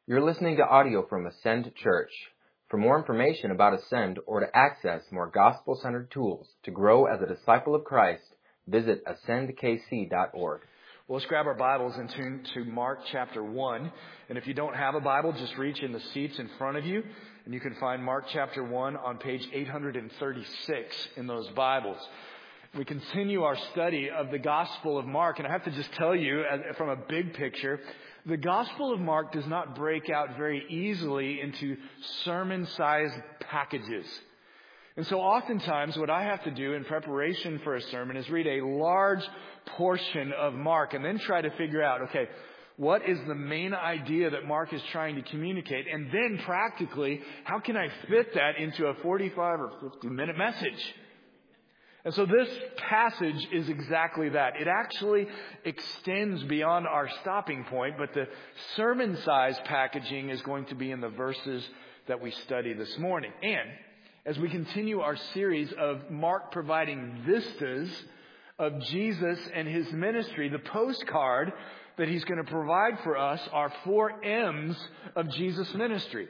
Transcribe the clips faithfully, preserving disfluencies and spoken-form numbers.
You're listening to audio from Ascend Church. For more information about Ascend or to access more gospel-centered tools to grow as a disciple of Christ, visit ascend k c dot org. Well, let's grab our Bibles and turn to Mark chapter one. And if you don't have a Bible, just reach in the seats in front of you, and you can find Mark chapter one on page eight thirty-six in those Bibles. We continue our study of the Gospel of Mark, and I have to just tell you, from a big picture, the Gospel of Mark does not break out very easily into sermon-sized packages. And so oftentimes what I have to do in preparation for a sermon is read a large portion of Mark and then try to figure out, okay, what is the main idea that Mark is trying to communicate? And then practically, how can I fit that into a forty-five or fifty minute message? And so this passage is exactly that. It actually extends beyond our stopping point, but the sermon size packaging is going to be in the verses that we study this morning. And as we continue our series of Mark providing vistas of Jesus and his ministry, the postcard that he's going to provide for us are four M's of Jesus' ministry.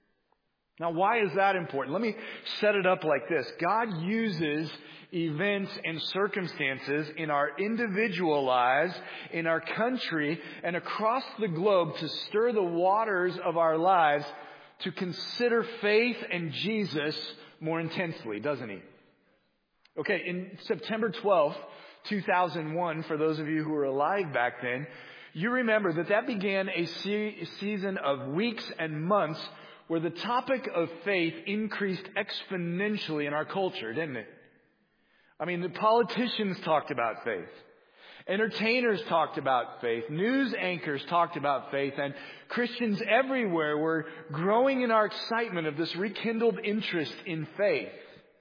Now, why is that important? Let me set it up like this. God uses events and circumstances in our individual lives, in our country, and across the globe to stir the waters of our lives to consider faith and Jesus more intensely, doesn't he? Okay, in September twelfth, two thousand one, for those of you who were alive back then, you remember that that began a se- season of weeks and months where the topic of faith increased exponentially in our culture, didn't it? I mean, the politicians talked about faith. Entertainers talked about faith. News anchors talked about faith. And Christians everywhere were growing in our excitement of this rekindled interest in faith.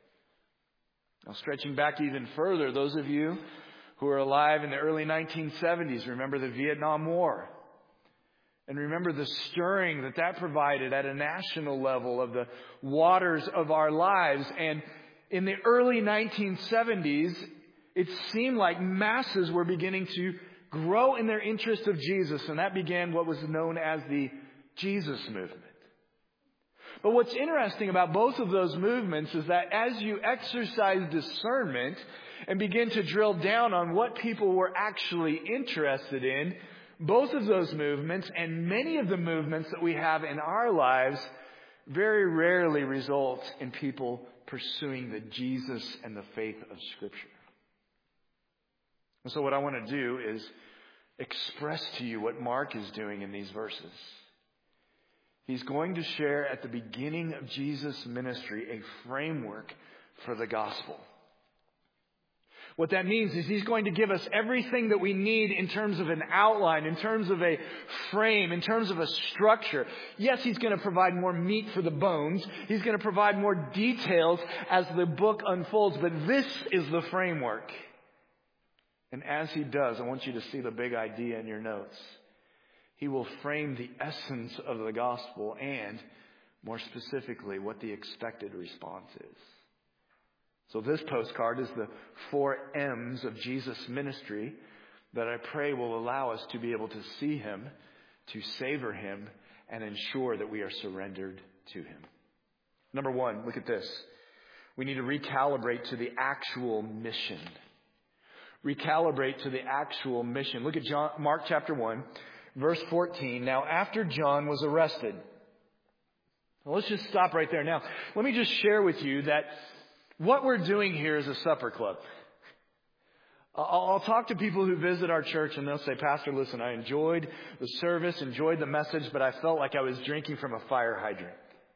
Now, stretching back even further, those of you who are alive in the early nineteen seventies, remember the Vietnam War. And remember the stirring that that provided at a national level of the waters of our lives. And in the early nineteen seventies, it seemed like masses were beginning to grow in their interest of Jesus. And that began what was known as the Jesus movement. But what's interesting about both of those movements is that as you exercise discernment and begin to drill down on what people were actually interested in, both of those movements and many of the movements that we have in our lives very rarely result in people pursuing the Jesus and the faith of Scripture. And so what I want to do is express to you what Mark is doing in these verses. He's going to share at the beginning of Jesus' ministry a framework for the gospel. What that means is he's going to give us everything that we need in terms of an outline, in terms of a frame, in terms of a structure. Yes, he's going to provide more meat for the bones. He's going to provide more details as the book unfolds. But this is the framework. And as he does, I want you to see the big idea in your notes. He will frame the essence of the gospel and, more specifically, what the expected response is. So this postcard is the four M's of Jesus' ministry that I pray will allow us to be able to see him, to savor him, and ensure that we are surrendered to him. Number one, look at this. We need to recalibrate to the actual mission. Recalibrate to the actual mission. Look at John, Mark chapter one, verse fourteen. Now, after John was arrested. Well, let's just stop right there. Now, let me just share with you that what we're doing here is a supper club. I'll, I'll talk to people who visit our church and they'll say, Pastor, listen, I enjoyed the service, enjoyed the message, but I felt like I was drinking from a fire hydrant.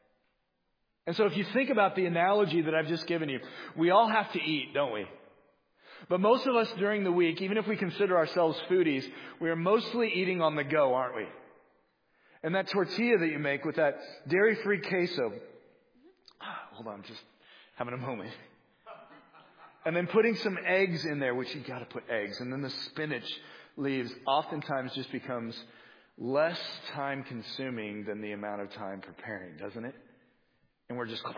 And so if you think about the analogy that I've just given you, we all have to eat, don't we? But most of us during the week, even if we consider ourselves foodies, we are mostly eating on the go, aren't we? And that tortilla that you make with that dairy-free queso. Hold on, just having a moment. And then putting some eggs in there, which you got to put eggs. And then the spinach leaves oftentimes just becomes less time consuming than the amount of time preparing, doesn't it? And we're just...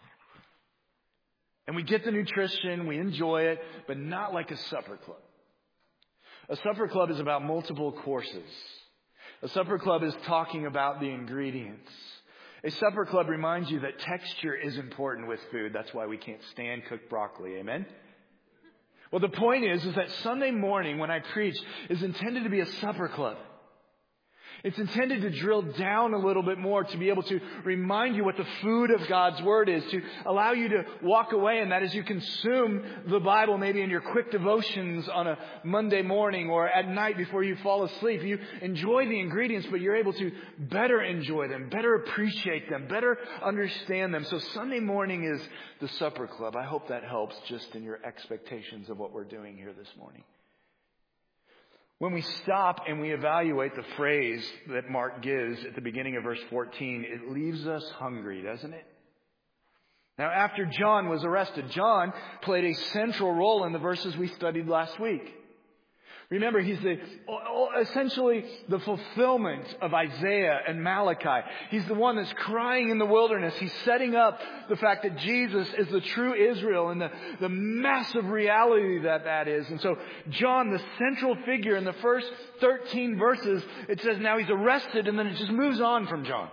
And we get the nutrition, we enjoy it, but not like a supper club. A supper club is about multiple courses. A supper club is talking about the ingredients. A supper club reminds you that texture is important with food. That's why we can't stand cooked broccoli. Amen? Well, the point is, is that Sunday morning when I preach is intended to be a supper club. It's intended to drill down a little bit more, to be able to remind you what the food of God's Word is, to allow you to walk away, and that as you consume the Bible, maybe in your quick devotions on a Monday morning or at night before you fall asleep, you enjoy the ingredients, but you're able to better enjoy them, better appreciate them, better understand them. So Sunday morning is the supper club. I hope that helps just in your expectations of what we're doing here this morning. When we stop and we evaluate the phrase that Mark gives at the beginning of verse fourteen, it leaves us hungry, doesn't it? Now, after John was arrested, John played a central role in the verses we studied last week. Remember, he's the, essentially the fulfillment of Isaiah and Malachi. He's the one that's crying in the wilderness. He's setting up the fact that Jesus is the true Israel and the, the massive reality that that is. And so John, the central figure in the first thirteen verses, it says now he's arrested, and then it just moves on from John.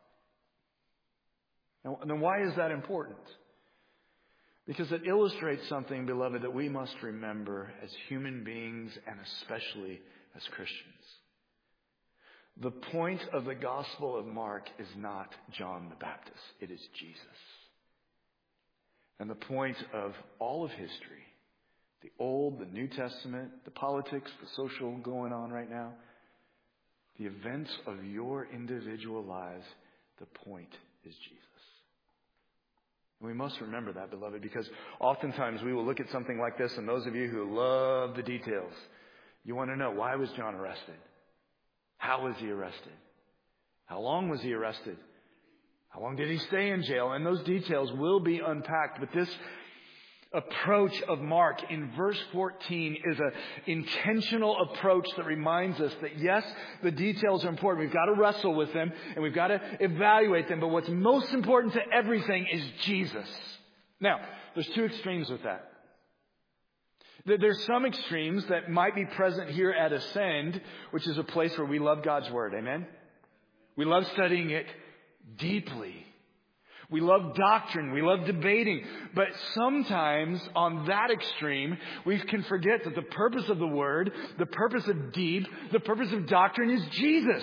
Now, then why is that important? Because it illustrates something, beloved, that we must remember as human beings and especially as Christians. The point of the Gospel of Mark is not John the Baptist. It is Jesus. And the point of all of history, the Old, the New Testament, the politics, the social going on right now, the events of your individual lives, the point is Jesus. And we must remember that, beloved, because oftentimes we will look at something like this, and those of you who love the details, you want to know, why was John arrested? How was he arrested? How long was he arrested? How long did he stay in jail? And those details will be unpacked. But this approach of Mark in verse fourteen is an intentional approach that reminds us that yes, the details are important. We've got to wrestle with them and we've got to evaluate them. But what's most important to everything is Jesus. Now, there's two extremes with that. There's some extremes that might be present here at Ascend, which is a place where we love God's Word. Amen? We love studying it deeply. We love doctrine. We love debating. But sometimes on that extreme, we can forget that the purpose of the Word, the purpose of deep, the purpose of doctrine is Jesus.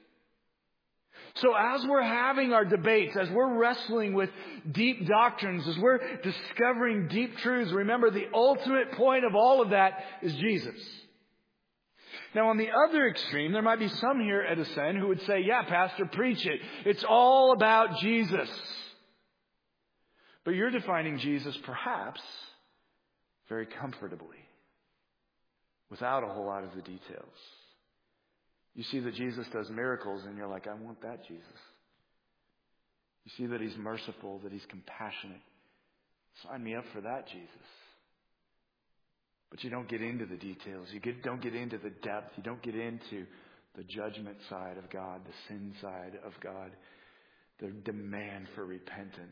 So as we're having our debates, as we're wrestling with deep doctrines, as we're discovering deep truths, remember the ultimate point of all of that is Jesus. Now, on the other extreme, there might be some here at Ascend who would say, yeah, Pastor, preach it. It's all about Jesus. But you're defining Jesus, perhaps, very comfortably, without a whole lot of the details. You see that Jesus does miracles, and you're like, I want that Jesus. You see that He's merciful, that He's compassionate. Sign me up for that Jesus. But you don't get into the details. You get, don't get into the depth. You don't get into the judgment side of God, the sin side of God, the demand for repentance.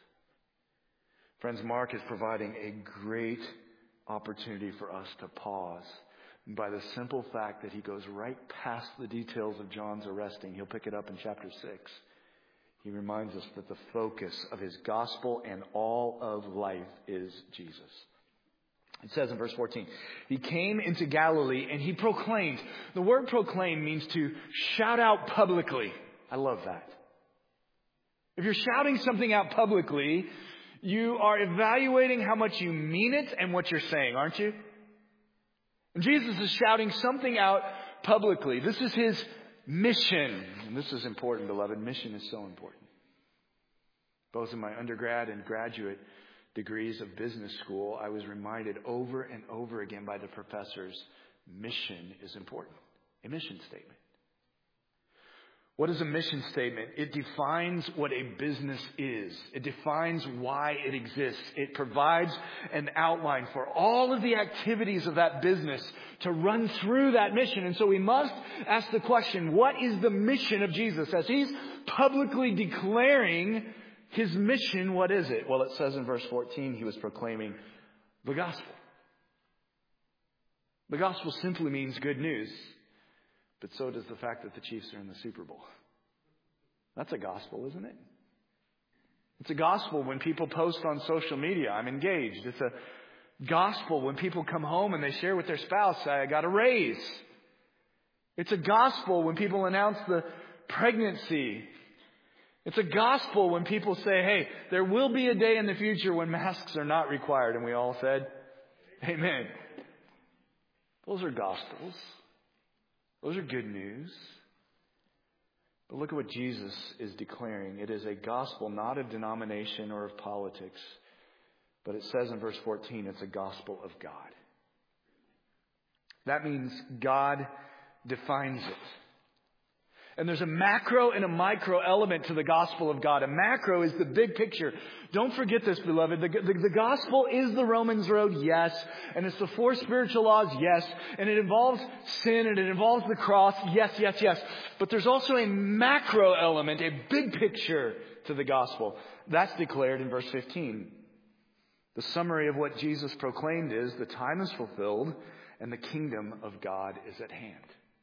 Friends, Mark is providing a great opportunity for us to pause. And by the simple fact that he goes right past the details of John's arresting, he'll pick it up in chapter six. He reminds us that the focus of his gospel and all of life is Jesus. It says in verse fourteen, he came into Galilee and he proclaimed. The word proclaim means to shout out publicly. I love that. If you're shouting something out publicly, you are evaluating how much you mean it and what you're saying, aren't you? And Jesus is shouting something out publicly. This is his mission. And this is important, beloved. Mission is so important. Both in my undergrad and graduate degrees of business school, I was reminded over and over again by the professors, mission is important. A mission statement. What is a mission statement? It defines what a business is. It defines why it exists. It provides an outline for all of the activities of that business to run through that mission. And so we must ask the question, what is the mission of Jesus? As he's publicly declaring his mission, what is it? Well, it says in verse fourteen, he was proclaiming the gospel. The gospel simply means good news. But so does the fact that the Chiefs are in the Super Bowl. That's a gospel, isn't it? It's a gospel when people post on social media, I'm engaged. It's a gospel when people come home and they share with their spouse, I got a raise. It's a gospel when people announce the pregnancy. It's a gospel when people say, hey, there will be a day in the future when masks are not required. And we all said, amen. Those are gospels. Those are good news. But look at what Jesus is declaring. It is a gospel not of denomination or of politics. But it says in verse fourteen, it's a gospel of God. That means God defines it. And there's a macro and a micro element to the gospel of God. A macro is the big picture. Don't forget this, beloved. The, the, the gospel is the Romans road, yes. And it's the four spiritual laws, yes. And it involves sin and it involves the cross, yes, yes, yes. But there's also a macro element, a big picture to the gospel. That's declared in verse fifteen. The summary of what Jesus proclaimed is, the time is fulfilled and the kingdom of God is at hand.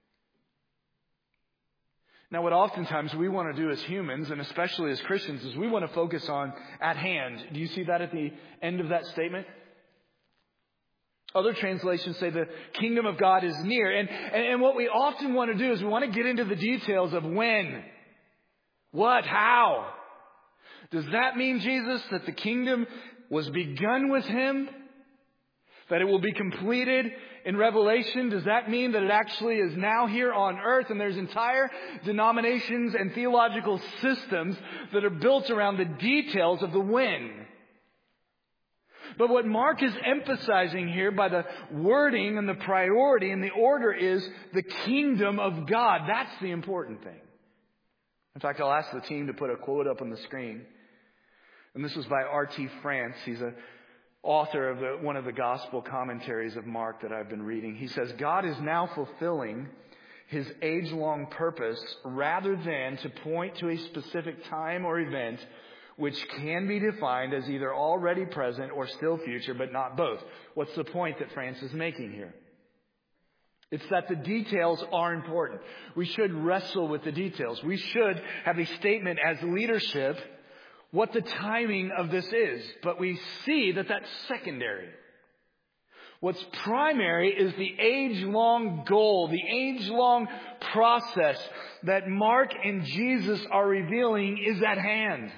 Now, what oftentimes we want to do as humans, and especially as Christians, is we want to focus on at hand. Do you see that at the end of that statement? Other translations say the kingdom of God is near. And, and, and what we often want to do is we want to get into the details of when, what, how. Does that mean, Jesus, that the kingdom was begun with Him? That it will be completed in Revelation? Does that mean that it actually is now here on earth and there's entire denominations and theological systems that are built around the details of the when? But what Mark is emphasizing here by the wording and the priority and the order is the kingdom of God. That's the important thing. In fact, I'll ask the team to put a quote up on the screen. And this is by R T France. He's a author of the, one of the gospel commentaries of Mark that I've been reading. He says, God is now fulfilling His age-long purpose rather than to point to a specific time or event which can be defined as either already present or still future, but not both. What's the point that France is making here? It's that the details are important. We should wrestle with the details. We should have a statement as leadership what the timing of this is. But we see that that's secondary. What's primary is the age-long goal, the age-long process that Mark and Jesus are revealing is at hand.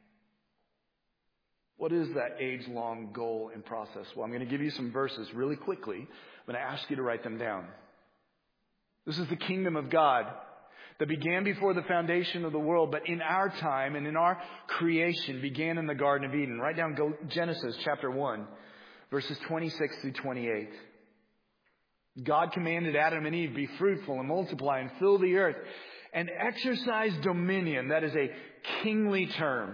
What is that age-long goal and process? Well, I'm going to give you some verses really quickly. I'm going to ask you to write them down. This is the kingdom of God that began before the foundation of the world, but in our time and in our creation began in the Garden of Eden. Write down Genesis chapter one, verses twenty-six through twenty-eight. God commanded Adam and Eve, be fruitful and multiply and fill the earth and exercise dominion. That is a kingly term.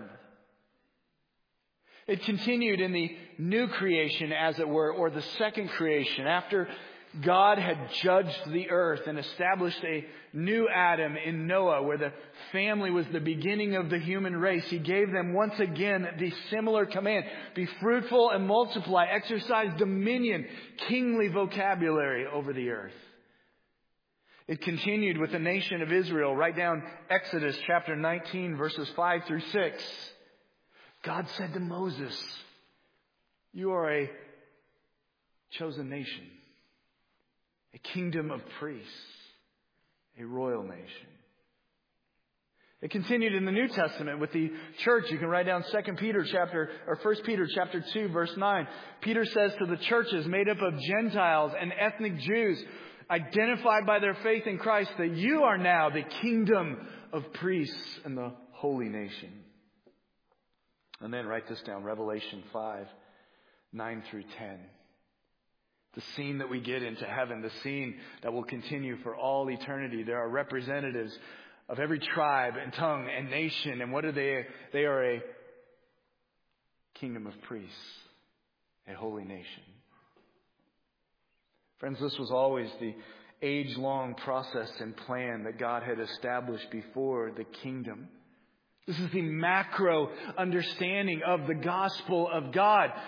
It continued in the new creation, as it were, or the second creation, after God had judged the earth and established a new Adam in Noah, where the family was the beginning of the human race. He gave them once again the similar command. Be fruitful and multiply. Exercise dominion, kingly vocabulary over the earth. It continued with the nation of Israel. Write down Exodus chapter nineteen, verses five through six. God said to Moses, you are a chosen nation. A kingdom of priests, a royal nation. It continued in the New Testament with the church. You can write down Second Peter chapter or First Peter chapter two, verse nine. Peter says to the churches made up of Gentiles and ethnic Jews, identified by their faith in Christ, that you are now the kingdom of priests and the holy nation. And then write this down, Revelation five, nine through ten. The scene that we get into heaven, the scene that will continue for all eternity. There are representatives of every tribe and tongue and nation. And what are they? They are a kingdom of priests, a holy nation. Friends, this was always the age-long process and plan that God had established before the kingdom. This is the macro understanding of the gospel of God.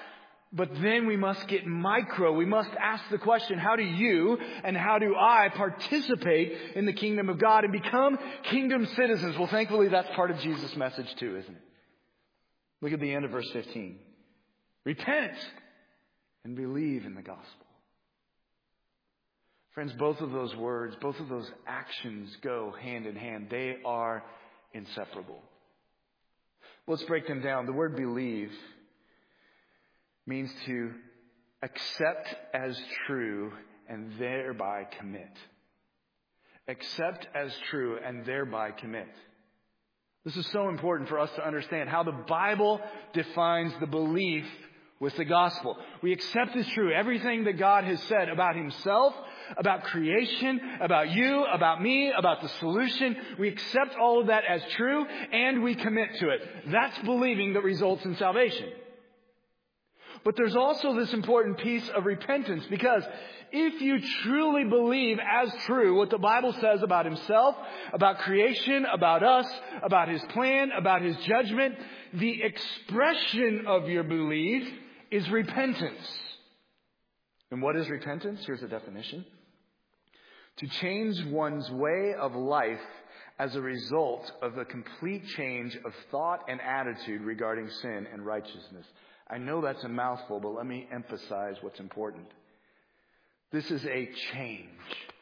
But then we must get micro. We must ask the question, how do you and how do I participate in the kingdom of God and become kingdom citizens? Well, thankfully, that's part of Jesus' message too, isn't it? Look at the end of verse fifteen. Repent and believe in the gospel. Friends, both of those words, both of those actions go hand in hand. They are inseparable. Let's break them down. The word believe means to accept as true and thereby commit. Accept as true and thereby commit. This is so important for us to understand how the Bible defines the belief with the gospel. We accept as true everything that God has said about himself, about creation, about you, about me, about the solution. We accept all of that as true and we commit to it. That's believing that results in salvation. But there's also this important piece of repentance, because if you truly believe as true what the Bible says about himself, about creation, about us, about his plan, about his judgment, the expression of your belief is repentance. And what is repentance? Here's a definition. To change one's way of life as a result of a complete change of thought and attitude regarding sin and righteousness. I know that's a mouthful, but let me emphasize what's important. This is a change.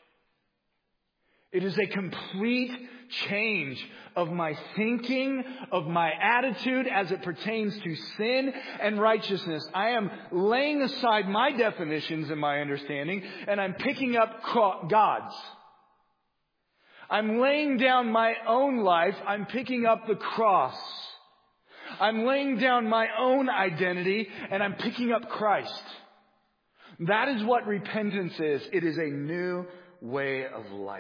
It is a complete change of my thinking, of my attitude as it pertains to sin and righteousness. I am laying aside my definitions and my understanding, and I'm picking up God's. I'm laying down my own life. I'm picking up the cross. I'm laying down my own identity and I'm picking up Christ. That is what repentance is. It is a new way of life.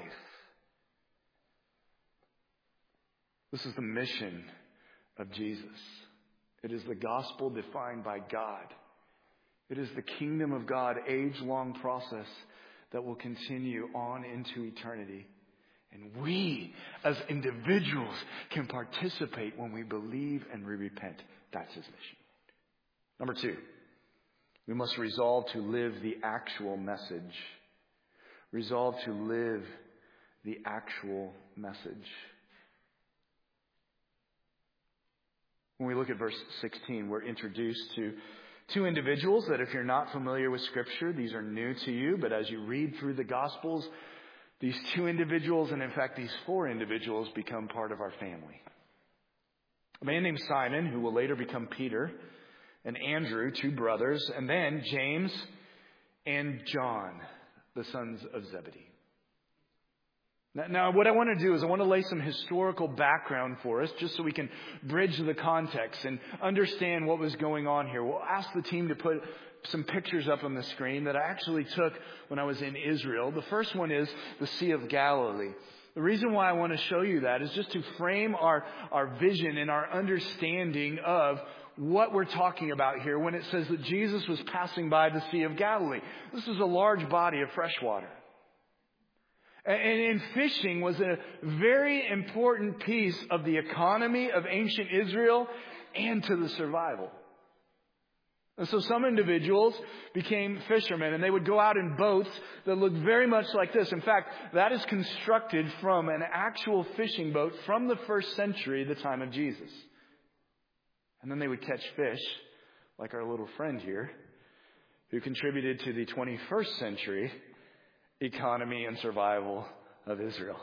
This is the mission of Jesus. It is the gospel defined by God. It is the kingdom of God, age-long process that will continue on into eternity. And we, as individuals, can participate when we believe and we repent. That's his mission. Number two, we must resolve to live the actual message. Resolve to live the actual message. When we look at verse sixteen, we're introduced to two individuals that, if you're not familiar with Scripture, these are new to you. But as you read through the Gospels, these two individuals, and in fact these four individuals, become part of our family. A man named Simon, who will later become Peter, and Andrew, two brothers, and then James and John, the sons of Zebedee. Now, now what I want to do is I want to lay some historical background for us, just so we can bridge the context and understand what was going on here. We'll ask the team to put some pictures up on the screen that I actually took when I was in Israel. The first one is the Sea of Galilee. The reason why I want to show you that is just to frame our, our vision and our understanding of what we're talking about here when it says that Jesus was passing by the Sea of Galilee. This is a large body of fresh water. And, and fishing was a very important piece of the economy of ancient Israel and to the survival. And so some individuals became fishermen, and they would go out in boats that looked very much like this. In fact, that is constructed from an actual fishing boat from the first century, the time of Jesus. And then they would catch fish, like our little friend here, who contributed to the twenty-first century economy and survival of Israel.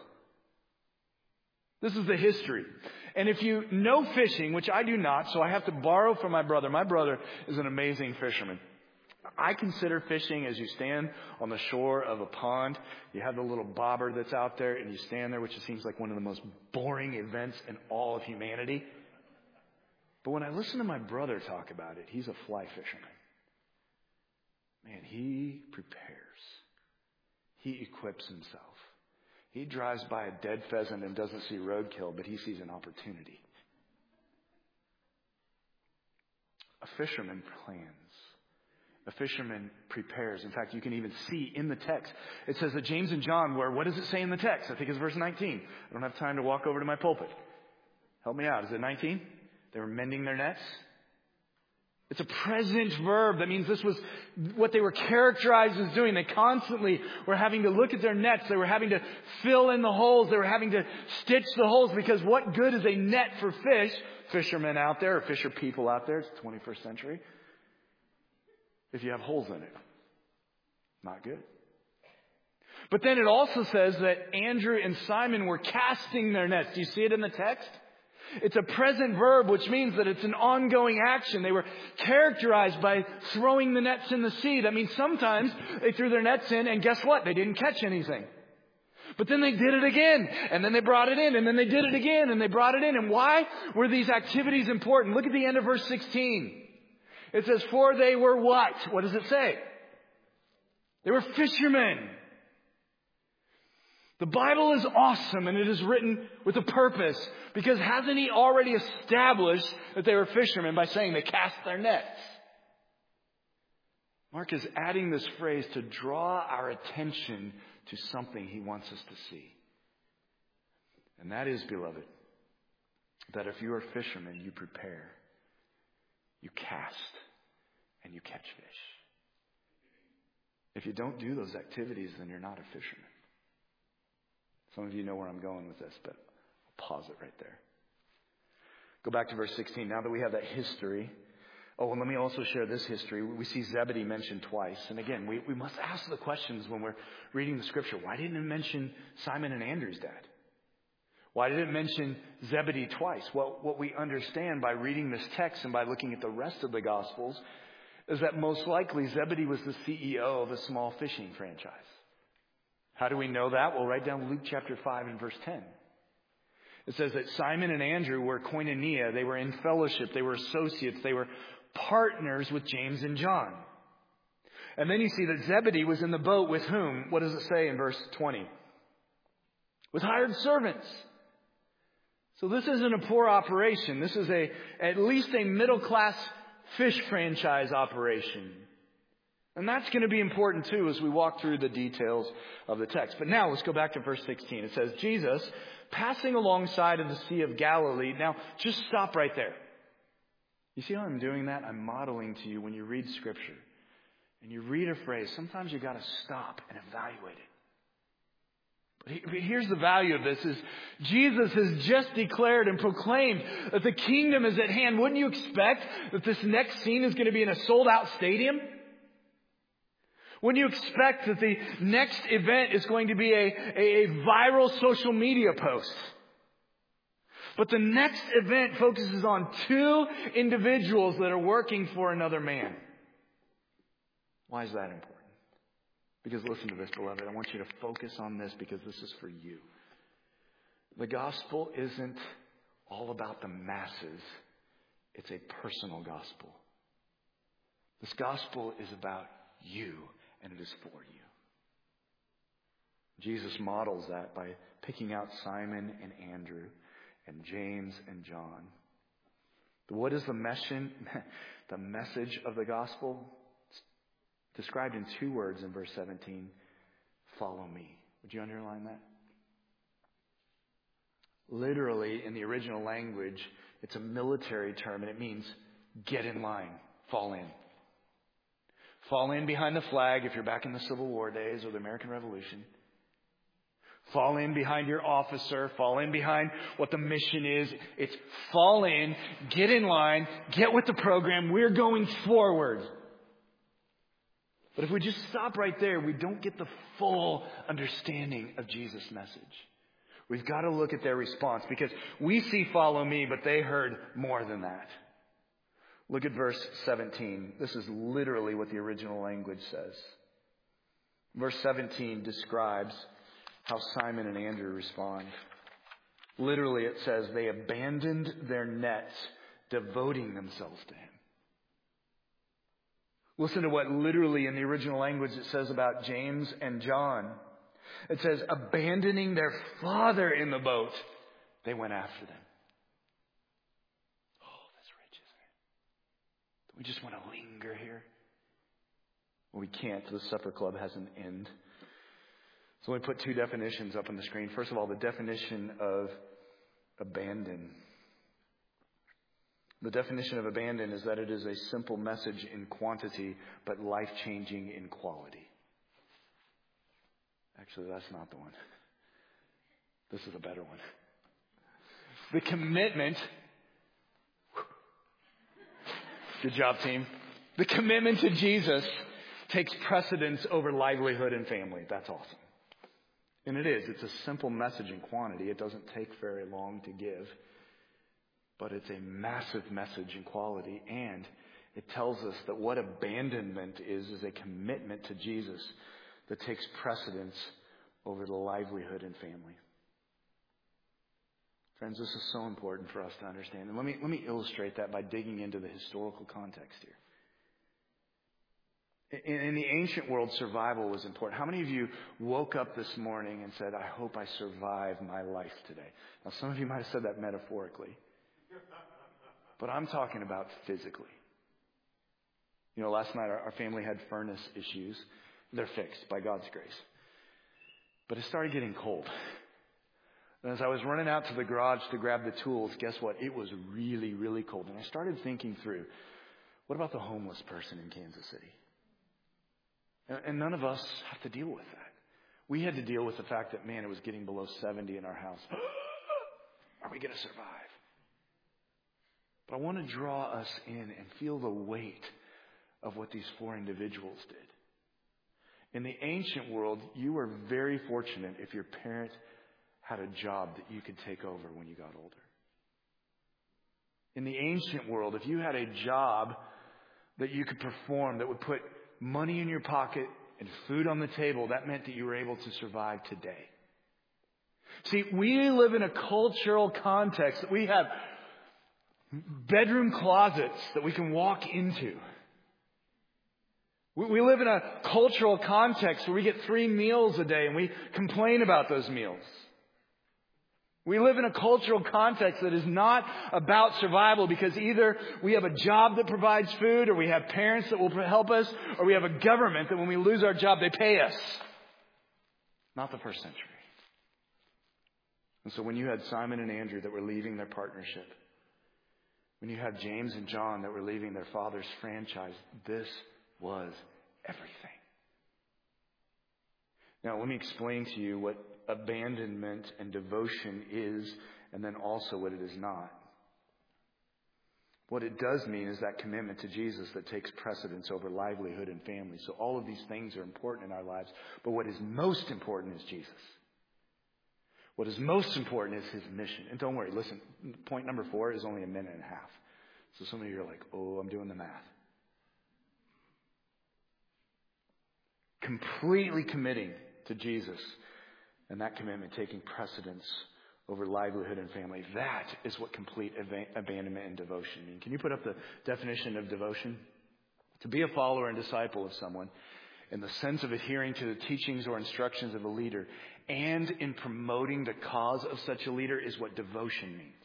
This is the history. And if you know fishing, which I do not, so I have to borrow from my brother. My brother is an amazing fisherman. I consider fishing as you stand on the shore of a pond. You have the little bobber that's out there, and you stand there, which seems like one of the most boring events in all of humanity. But when I listen to my brother talk about it, he's a fly fisherman. Man, he prepares. He equips himself. He drives by a dead pheasant and doesn't see roadkill, but he sees an opportunity. A fisherman plans. A fisherman prepares. In fact, you can even see in the text, it says that James and John were, what does it say in the text? I think it's verse nineteen. I don't have time to walk over to my pulpit. Help me out. Is it nineteen? They were mending their nets. It's a present verb. That means this was what they were characterized as doing. They constantly were having to look at their nets. They were having to fill in the holes. They were having to stitch the holes, because what good is a net for fish? Fishermen out there, or fisher people out there, it's the twenty-first century, if you have holes in it. Not good. But then it also says that Andrew and Simon were casting their nets. Do you see it in the text? It's a present verb, which means that it's an ongoing action. They were characterized by throwing the nets in the sea. That means sometimes they threw their nets in, and guess what? They didn't catch anything. But then they did it again, and then they brought it in, and then they did it again, and they brought it in. And why were these activities important? Look at the end of verse sixteen. It says, for they were what? What does it say? They were fishermen. The Bible is awesome, and it is written with a purpose, because hasn't he already established that they were fishermen by saying they cast their nets? Mark is adding this phrase to draw our attention to something he wants us to see. And that is, beloved, that if you are fishermen, you prepare, you cast, and you catch fish. If you don't do those activities, then you're not a fisherman. Some of you know where I'm going with this, but I'll pause it right there. Go back to verse sixteen. Now that we have that history. Oh, and let me also share this history. We see Zebedee mentioned twice. And again, we, we must ask the questions when we're reading the scripture. Why didn't it mention Simon and Andrew's dad? Why did it mention Zebedee twice? Well, what we understand by reading this text and by looking at the rest of the Gospels is that most likely Zebedee was the C E O of a small fishing franchise. How do we know that? Well, write down Luke chapter five and verse ten. It says that Simon and Andrew were koinonia. They were in fellowship. They were associates. They were partners with James and John. And then you see that Zebedee was in the boat with whom? What does it say in verse twenty? With hired servants. So this isn't a poor operation. This is a at least a middle-class fish franchise operation. And that's going to be important too as we walk through the details of the text. But now let's go back to verse sixteen. It says, Jesus, passing alongside of the Sea of Galilee. Now, just stop right there. You see how I'm doing that? I'm modeling to you when you read Scripture. And you read a phrase, sometimes you got to stop and evaluate it. But here's the value of this is Jesus has just declared and proclaimed that the kingdom is at hand. Wouldn't you expect that this next scene is going to be in a sold-out stadium? Wouldn't you expect that the next event is going to be a, a, a viral social media post? But the next event focuses on two individuals that are working for another man. Why is that important? Because listen to this, beloved. I want you to focus on this because this is for you. The gospel isn't all about the masses. It's a personal gospel. This gospel is about you. And it is for you. Jesus models that by picking out Simon and Andrew and James and John. But what is the mission, the message of the gospel? It's described in two words in verse seventeen. Follow me. Would you underline that? Literally, in the original language, it's a military term and it means get in line, fall in. Fall in behind the flag if you're back in the Civil War days or the American Revolution. Fall in behind your officer. Fall in behind what the mission is. It's fall in, get in line, get with the program. We're going forward. But if we just stop right there, we don't get the full understanding of Jesus' message. We've got to look at their response because we see follow me, but they heard more than that. Look at verse seventeen. This is literally what the original language says. Verse seventeen describes how Simon and Andrew respond. Literally it says they abandoned their nets, devoting themselves to him. Listen to what literally in the original language it says about James and John. It says, abandoning their father in the boat, they went after them. We just want to linger here. Well, we can't. The supper club has an end. So let me put two definitions up on the screen. First of all, the definition of abandon. The definition of abandon is that it is a simple message in quantity, but life-changing in quality. Actually, that's not the one. This is a better one. The commitment. Good job, team. The commitment to Jesus takes precedence over livelihood and family. That's awesome. And it is. It's a simple message in quantity. It doesn't take very long to give. But it's a massive message in quality. And it tells us that what abandonment is, is a commitment to Jesus that takes precedence over the livelihood and family. Friends, this is so important for us to understand. And let me, let me illustrate that by digging into the historical context here. In, in the ancient world, survival was important. How many of you woke up this morning and said, I hope I survive my life today? Now, some of you might have said that metaphorically. But I'm talking about physically. You know, last night our, our family had furnace issues. They're fixed by God's grace. But it started getting cold. And as I was running out to the garage to grab the tools, guess what? It was really, really cold. And I started thinking through, what about the homeless person in Kansas City? And, and none of us have to deal with that. We had to deal with the fact that, man, it was getting below seventy in our house. Are we going to survive? But I want to draw us in and feel the weight of what these four individuals did. In the ancient world, you were very fortunate if your parent had a job that you could take over when you got older. In the ancient world, if you had a job that you could perform that would put money in your pocket and food on the table, that meant that you were able to survive today. See, we live in a cultural context that we have bedroom closets that we can walk into. We live in a cultural context where we get three meals a day and we complain about those meals. We live in a cultural context that is not about survival because either we have a job that provides food, or we have parents that will help us, or we have a government that when we lose our job, they pay us. Not the first century. And so when you had Simon and Andrew that were leaving their partnership, when you had James and John that were leaving their father's franchise, this was everything. Now, let me explain to you what abandonment and devotion is, and then also what it is not. What it does mean is that commitment to Jesus that takes precedence over livelihood and family. So all of these things are important in our lives, but what is most important is Jesus. What is most important is His mission. And don't worry, listen, point number four is only a minute and a half. So some of you are like, oh, I'm doing the math. Completely committing to Jesus, and that commitment taking precedence over livelihood and family. That is what complete ab- abandonment and devotion mean. Can you put up the definition of devotion? To be a follower and disciple of someone in the sense of adhering to the teachings or instructions of a leader and in promoting the cause of such a leader is what devotion means.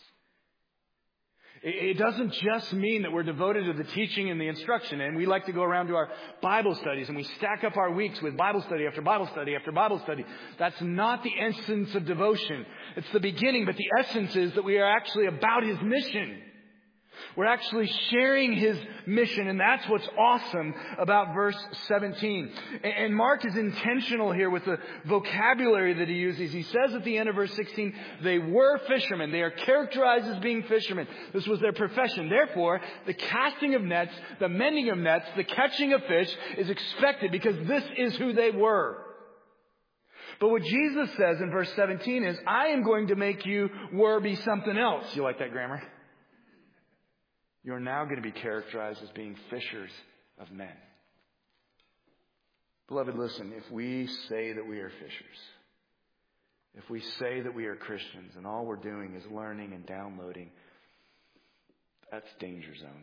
It doesn't just mean that we're devoted to the teaching and the instruction, and we like to go around to our Bible studies and we stack up our weeks with Bible study after Bible study after Bible study. That's not the essence of devotion. It's the beginning, but the essence is that we are actually about His mission. We're actually sharing His mission, and that's what's awesome about verse seventeen. And Mark is intentional here with the vocabulary that he uses. He says at the end of verse sixteen, they were fishermen. They are characterized as being fishermen. This was their profession. Therefore, the casting of nets, the mending of nets, the catching of fish is expected because this is who they were. But what Jesus says in verse seventeen is, I am going to make you were be something else. You like that grammar? You're now going to be characterized as being fishers of men. Beloved, listen, if we say that we are fishers, if we say that we are Christians and all we're doing is learning and downloading, that's danger zone.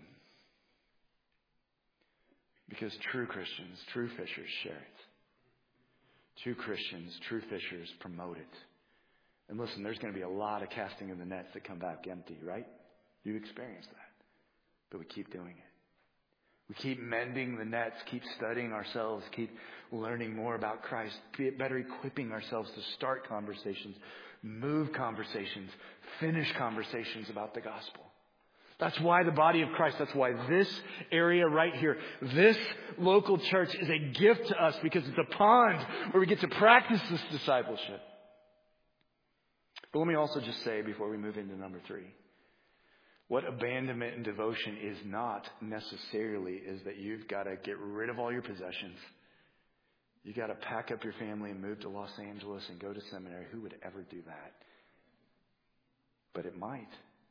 Because true Christians, true fishers share it. True Christians, true fishers promote it. And listen, there's going to be a lot of casting of the nets that come back empty, right? You experienced that. But we keep doing it. We keep mending the nets, keep studying ourselves, keep learning more about Christ, better equipping ourselves to start conversations, move conversations, finish conversations about the gospel. That's why the body of Christ, that's why this area right here, this local church is a gift to us because it's a pond where we get to practice this discipleship. But let me also just say before we move into number three, what abandonment and devotion is not necessarily is that you've got to get rid of all your possessions. You got to pack up your family and move to Los Angeles and go to seminary. Who would ever do that? But it might.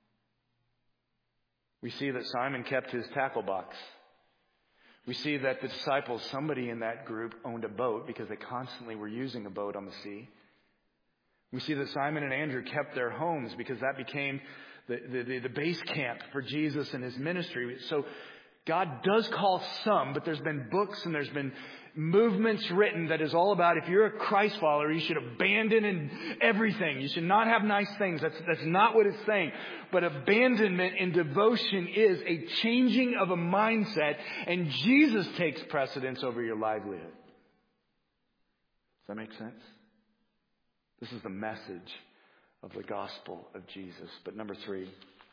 We see that Simon kept his tackle box. We see that the disciples, somebody in that group, owned a boat because they constantly were using a boat on the sea. We see that Simon and Andrew kept their homes because that became the, the, the base camp for Jesus and his ministry. So God does call some, but there's been books and there's been movements written that is all about if you're a Christ follower, you should abandon everything. You should not have nice things. That's, that's not what it's saying. But abandonment and devotion is a changing of a mindset, and Jesus takes precedence over your livelihood. Does that make sense? This is the message of the gospel of Jesus. But number three,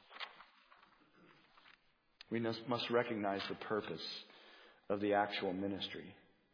we must recognize the purpose of the actual ministry.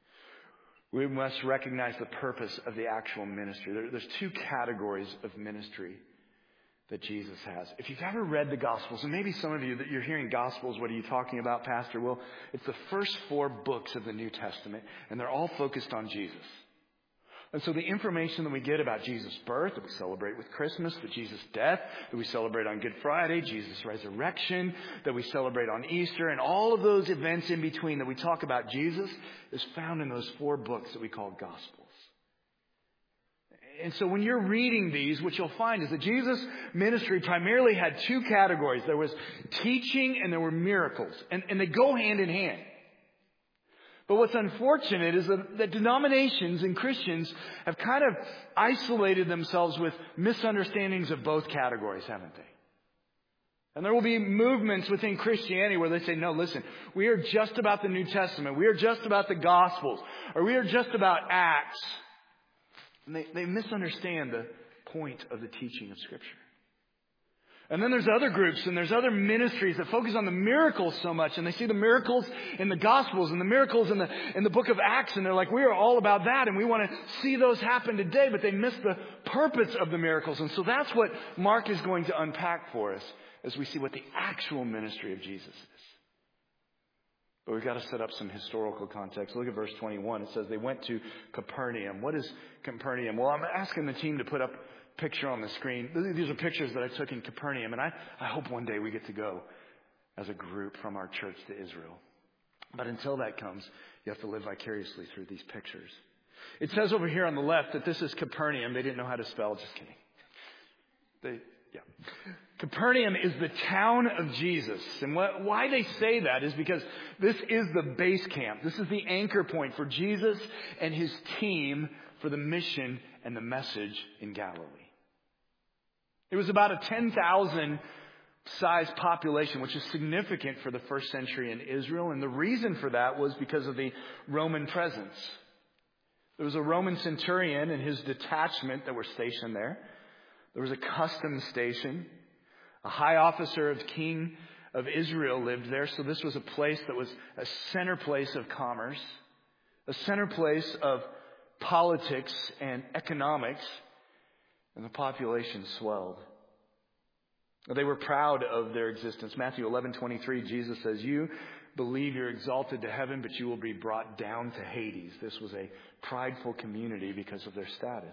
We must recognize the purpose of the actual ministry. There, there's two categories of ministry that Jesus has. If you've ever read the Gospels, and maybe some of you that you're hearing Gospels, what are you talking about, Pastor? Well, it's the first four books of the New Testament, and they're all focused on Jesus. And so the information that we get about Jesus' birth, that we celebrate with Christmas, the Jesus' death, that we celebrate on Good Friday, Jesus' resurrection, that we celebrate on Easter, and all of those events in between that we talk about Jesus is found in those four books that we call Gospels. And so when you're reading these, what you'll find is that Jesus' ministry primarily had two categories. There was teaching and there were miracles. And, and they go hand in hand. But what's unfortunate is that, that denominations and Christians have kind of isolated themselves with misunderstandings of both categories, haven't they? And there will be movements within Christianity where they say, no, listen, we are just about the New Testament. We are just about the Gospels. Or we are just about Acts. And they, they misunderstand the point of the teaching of Scripture. And then there's other groups and there's other ministries that focus on the miracles so much. And they see the miracles in the Gospels and the miracles in the in the book of Acts. And they're like, we are all about that. And we want to see those happen today. But they miss the purpose of the miracles. And so that's what Mark is going to unpack for us as we see what the actual ministry of Jesus is. But we've got to set up some historical context. Look at verse twenty-one. It says they went to Capernaum. What is Capernaum? Well, I'm asking the team to put up picture on the screen. These are pictures that I took in Capernaum, and I, I hope one day we get to go as a group from our church to Israel. But until that comes, you have to live vicariously through these pictures. It says over here on the left that this is Capernaum. They didn't know how to spell. Just kidding. They, yeah. Capernaum is the town of Jesus. And what, why they say that is because this is the base camp. This is the anchor point for Jesus and his team for the mission and the message in Galilee. It was about a ten thousand size population, which is significant for the first century in Israel. And the reason for that was because of the Roman presence. There was a Roman centurion and his detachment that were stationed there. There was a customs station. A high officer of King of Israel lived there. So this was a place that was a center place of commerce, a center place of politics and economics, and the population swelled. They were proud of their existence. Matthew eleven twenty-three, Jesus says, you believe you're exalted to heaven, but you will be brought down to Hades. This was a prideful community because of their status.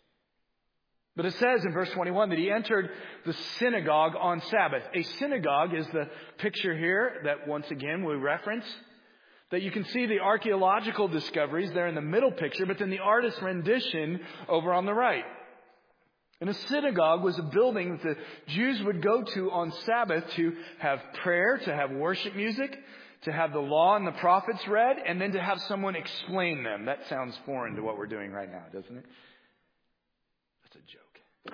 But it says in verse twenty-one that he entered the synagogue on Sabbath. A synagogue is the picture here that once again we reference. That you can see the archaeological discoveries there in the middle picture, but then the artist's rendition over on the right. And a synagogue was a building that the Jews would go to on Sabbath to have prayer, to have worship music, to have the law and the prophets read, and then to have someone explain them. That sounds foreign to what we're doing right now, doesn't it? That's a joke.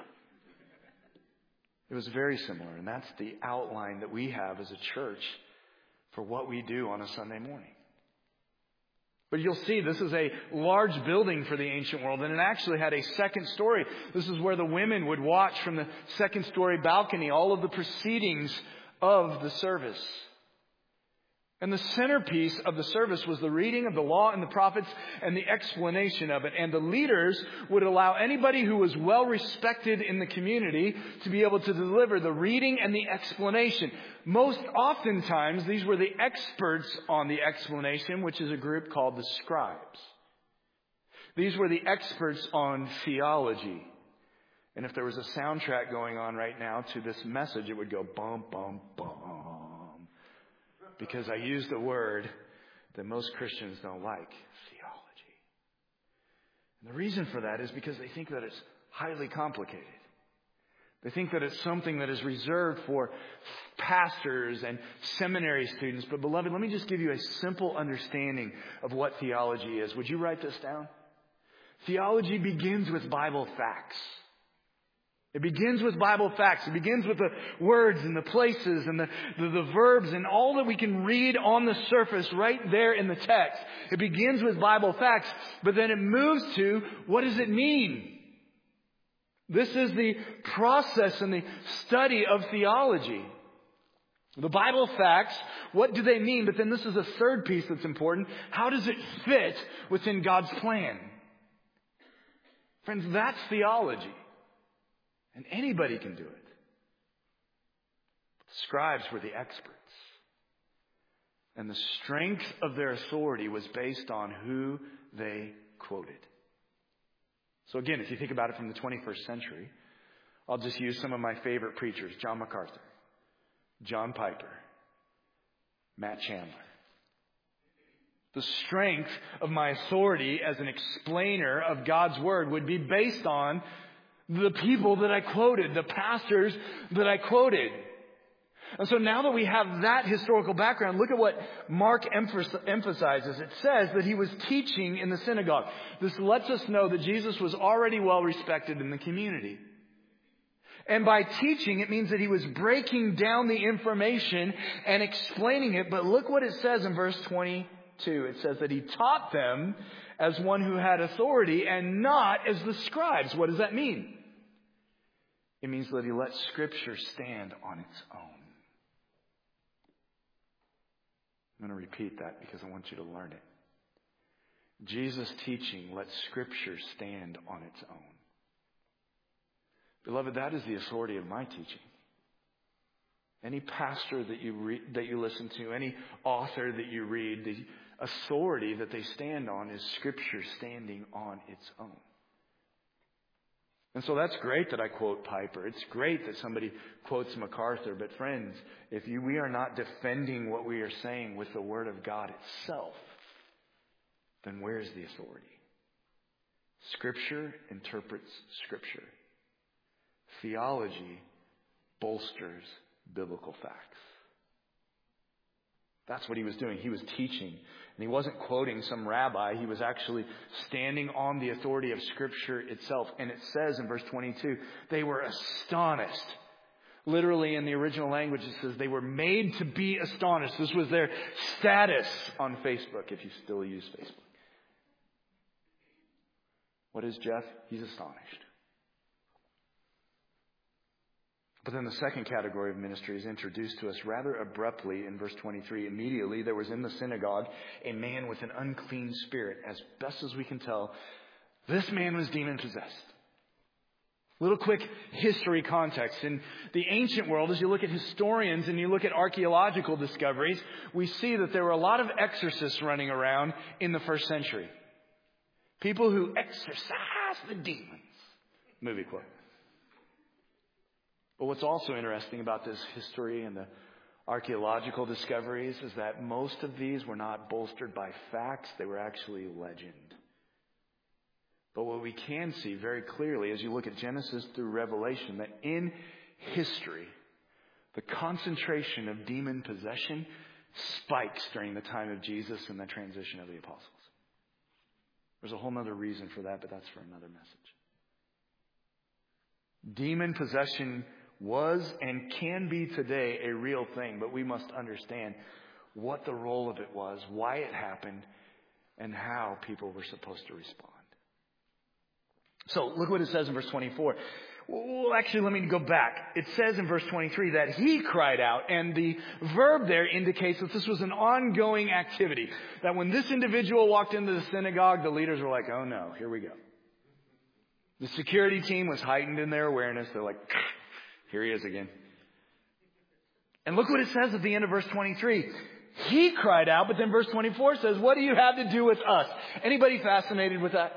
It was very similar, and that's the outline that we have as a church for what we do on a Sunday morning. But you'll see this is a large building for the ancient world, and it actually had a second story. This is where the women would watch from the second story balcony all of the proceedings of the service. And the centerpiece of the service was the reading of the law and the prophets and the explanation of it. And the leaders would allow anybody who was well respected in the community to be able to deliver the reading and the explanation. Most oftentimes, these were the experts on the explanation, which is a group called the scribes. These were the experts on theology. And if there was a soundtrack going on right now to this message, it would go bum, bum, bum. Because I used a word that most Christians don't like, theology. And the reason for that is because they think that it's highly complicated. They think that it's something that is reserved for pastors and seminary students. But beloved, let me just give you a simple understanding of what theology is. Would you write this down? Theology begins with Bible facts. It begins with Bible facts. It begins with the words and the places and the, the, the verbs and all that we can read on the surface right there in the text. It begins with Bible facts, but then it moves to, what does it mean? This is the process and the study of theology. The Bible facts, what do they mean? But then this is a third piece that's important. How does it fit within God's plan? Friends, that's theology. And anybody can do it. The scribes were the experts. And the strength of their authority was based on who they quoted. So again, if you think about it from the twenty-first century, I'll just use some of my favorite preachers. John MacArthur, John Piper, Matt Chandler. The strength of my authority as an explainer of God's Word would be based on the people that I quoted, the pastors that I quoted. And so now that we have that historical background, look at what Mark emphasizes. It says that he was teaching in the synagogue. This lets us know that Jesus was already well respected in the community. And by teaching, it means that he was breaking down the information and explaining it. But look what it says in verse twenty-two. It says that he taught them as one who had authority and not as the scribes. What does that mean? It means that he let Scripture stand on its own. I'm going to repeat that because I want you to learn it. Jesus' teaching let Scripture stand on its own. Beloved, that is the authority of my teaching. Any pastor that you read, that you listen to, any author that you read, the authority that they stand on is Scripture standing on its own. And so that's great that I quote Piper. It's great that somebody quotes MacArthur. But friends, if you, we are not defending what we are saying with the Word of God itself, then where is the authority? Scripture interprets Scripture. Theology bolsters biblical facts. That's what he was doing. He was teaching. And he wasn't quoting some rabbi. He was actually standing on the authority of Scripture itself. And it says in verse twenty-two, they were astonished. Literally in the original language, it says they were made to be astonished. This was their status on Facebook, if you still use Facebook. What is Jeff? He's astonished. But then the second category of ministry is introduced to us rather abruptly in verse twenty-three. Immediately there was in the synagogue a man with an unclean spirit. As best as we can tell, this man was demon-possessed. Little quick history context. In the ancient world, as you look at historians and you look at archaeological discoveries, we see that there were a lot of exorcists running around in the first century. People who exorcise the demons. Movie quote. But what's also interesting about this history and the archaeological discoveries is that most of these were not bolstered by facts. They were actually legend. But what we can see very clearly as you look at Genesis through Revelation, that in history, the concentration of demon possession spikes during the time of Jesus and the transition of the apostles. There's a whole other reason for that, but that's for another message. Demon possession was and can be today a real thing, but we must understand what the role of it was, why it happened, and how people were supposed to respond. So look what it says in verse twenty-four. Well, actually, let me go back. It says in verse twenty-three that he cried out, and the verb there indicates that this was an ongoing activity. That when this individual walked into the synagogue, the leaders were like, oh no, here we go. The security team was heightened in their awareness. They're like, here he is again. And look what it says at the end of verse twenty-three. He cried out, but then verse twenty-four says, what do you have to do with us? Anybody fascinated with that?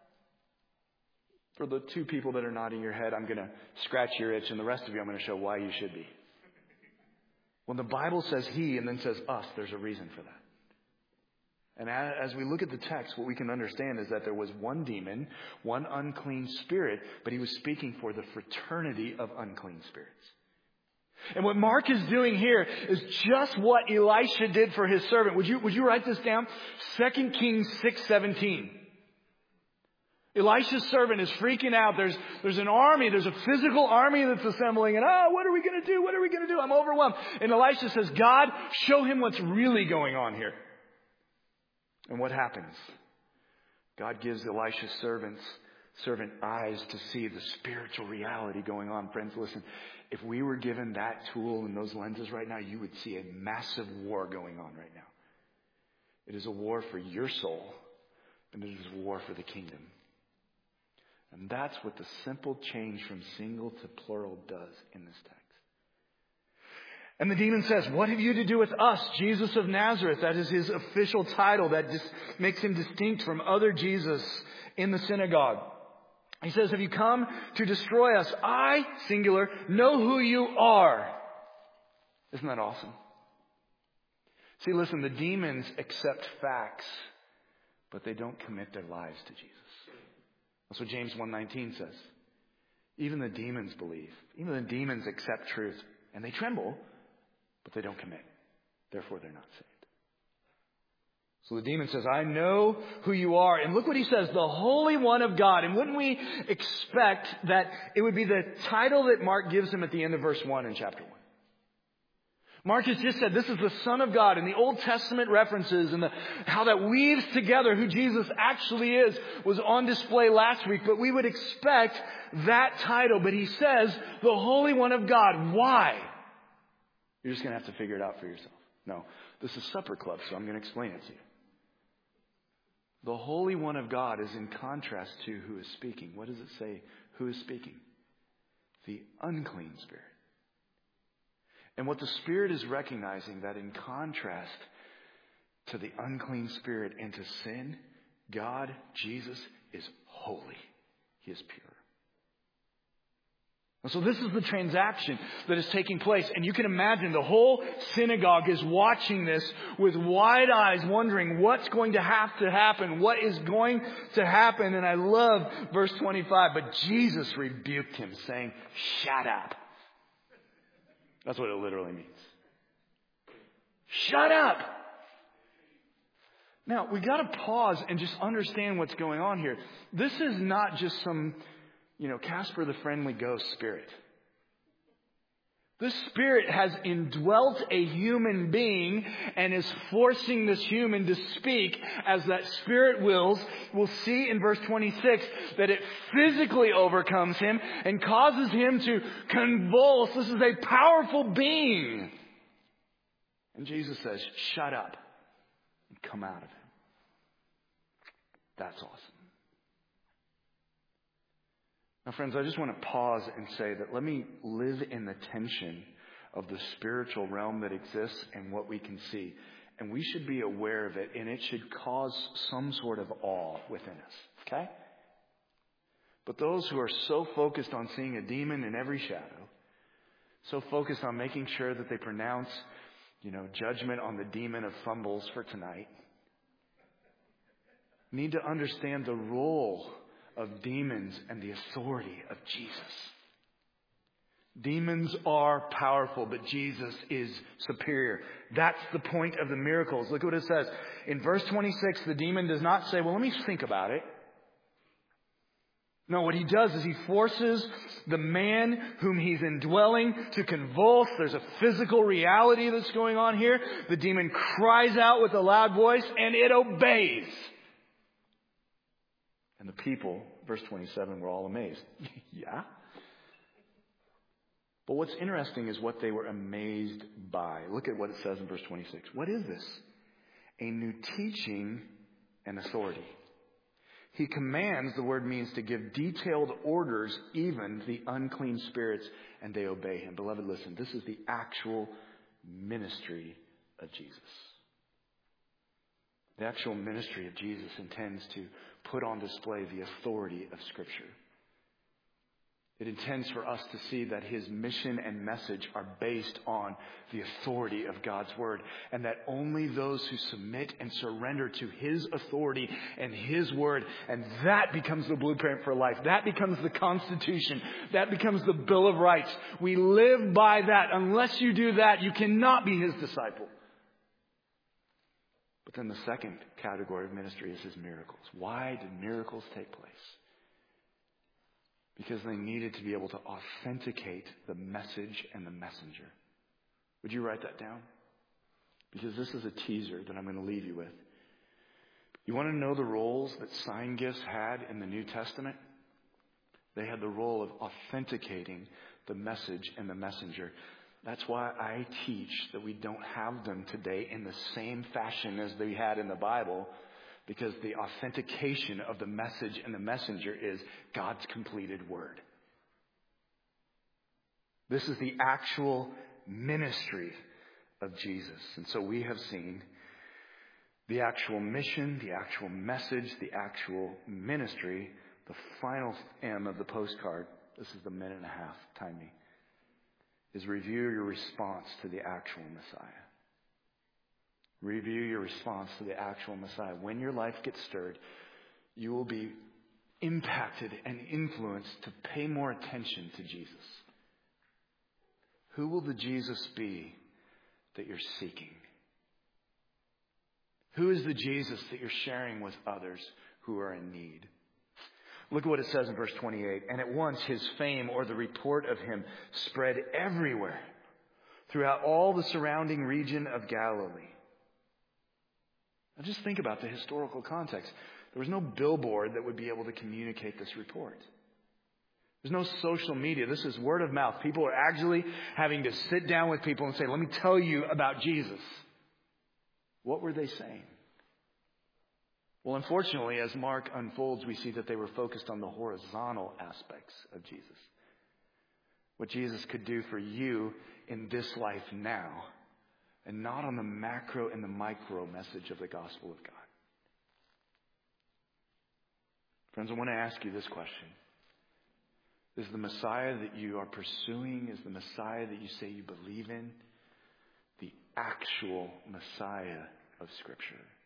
For the two people that are nodding your head, I'm going to scratch your itch, and the rest of you, I'm going to show why you should be. When the Bible says he and then says us, there's a reason for that. And as we look at the text, what we can understand is that there was one demon, one unclean spirit, but he was speaking for the fraternity of unclean spirits. And what Mark is doing here is just what Elisha did for his servant. Would you, would you write this down? Second Kings six seventeen. Elisha's servant is freaking out. There's, there's an army. There's a physical army that's assembling. And, oh, what are we going to do? What are we going to do? I'm overwhelmed. And Elisha says, God, show him what's really going on here. And what happens? God gives Elisha's servants, servant eyes to see the spiritual reality going on. Friends, listen, if we were given that tool and those lenses right now, you would see a massive war going on right now. It is a war for your soul, and it is a war for the kingdom. And that's what the simple change from single to plural does in this text. And the demon says, what have you to do with us, Jesus of Nazareth? That is his official title that just makes him distinct from other Jesus in the synagogue. He says, have you come to destroy us? I, singular, know who you are. Isn't that awesome? See, listen, the demons accept facts, but they don't commit their lives to Jesus. That's what James one nineteen says. Even the demons believe. Even the demons accept truth. And they tremble, but they don't commit. Therefore, they're not saved. So the demon says, I know who you are. And look what he says, the Holy One of God. And wouldn't we expect that it would be the title that Mark gives him at the end of verse one in chapter one? Mark has just said this is the Son of God, and the Old Testament references and the, how that weaves together who Jesus actually is was on display last week. But we would expect that title. But he says the Holy One of God. Why? You're just going to have to figure it out for yourself. No, this is Supper Club, so I'm going to explain it to you. The Holy One of God is in contrast to who is speaking. What does it say? Who is speaking? The unclean spirit. And what the Spirit is recognizing, that in contrast to the unclean spirit and to sin, God, Jesus, is holy. He is pure. And so this is the transaction that is taking place. And you can imagine the whole synagogue is watching this with wide eyes, wondering what's going to have to happen, what is going to happen. And I love verse twenty-five. But Jesus rebuked him, saying, shut up. That's what it literally means. Shut up. Now, we got to pause and just understand what's going on here. This is not just some, you know, Casper the Friendly Ghost spirit. This spirit has indwelt a human being and is forcing this human to speak as that spirit wills. We'll see in verse twenty-six that it physically overcomes him and causes him to convulse. This is a powerful being. And Jesus says, shut up and come out of him. That's awesome. Now, friends, I just want to pause and say that let me live in the tension of the spiritual realm that exists and what we can see. And we should be aware of it, and it should cause some sort of awe within us. Okay? But those who are so focused on seeing a demon in every shadow, so focused on making sure that they pronounce, you know, judgment on the demon of fumbles for tonight, need to understand the role of demons and the authority of Jesus. Demons are powerful, but Jesus is superior. That's the point of the miracles. Look what it says. In verse twenty-six, the demon does not say, well, let me think about it. No, what he does is he forces the man whom he's indwelling to convulse. There's a physical reality that's going on here. The demon cries out with a loud voice, and it obeys. And the people, verse twenty-seven, were all amazed. Yeah? But what's interesting is what they were amazed by. Look at what it says in verse twenty-six. What is this? A new teaching and authority. He commands, the word means to give detailed orders, even the unclean spirits, and they obey him. Beloved, listen, this is the actual ministry of Jesus. The actual ministry of Jesus intends to put on display the authority of Scripture. It intends for us to see that his mission and message are based on the authority of God's word, and that only those who submit and surrender to his authority and his word, and that becomes the blueprint for life. That becomes the Constitution. That becomes the Bill of Rights. We live by that. Unless you do that, you cannot be his disciple. But then the second category of ministry is his miracles. Why did miracles take place? Because they needed to be able to authenticate the message and the messenger. Would you write that down? Because this is a teaser that I'm going to leave you with. You want to know the roles that sign gifts had in the New Testament? They had the role of authenticating the message and the messenger. That's why I teach that we don't have them today in the same fashion as they had in the Bible. Because the authentication of the message and the messenger is God's completed word. This is the actual ministry of Jesus. And so we have seen the actual mission, the actual message, the actual ministry. The final M of the postcard, this is the minute and a half, time me, is review your response to the actual Messiah. Review your response to the actual Messiah. When your life gets stirred, you will be impacted and influenced to pay more attention to Jesus. Who will the Jesus be that you're seeking? Who is the Jesus that you're sharing with others who are in need? Look at what it says in verse twenty-eight. And at once his fame, or the report of him, spread everywhere throughout all the surrounding region of Galilee. Now just think about the historical context. There was no billboard that would be able to communicate this report. There's no social media. This is word of mouth. People are actually having to sit down with people and say, let me tell you about Jesus. What were they saying? Well, unfortunately, as Mark unfolds, we see that they were focused on the horizontal aspects of Jesus. What Jesus could do for you in this life now, and not on the macro and the micro message of the gospel of God. Friends, I want to ask you this question. Is the Messiah that you are pursuing, is the Messiah that you say you believe in, the actual Messiah of Scripture?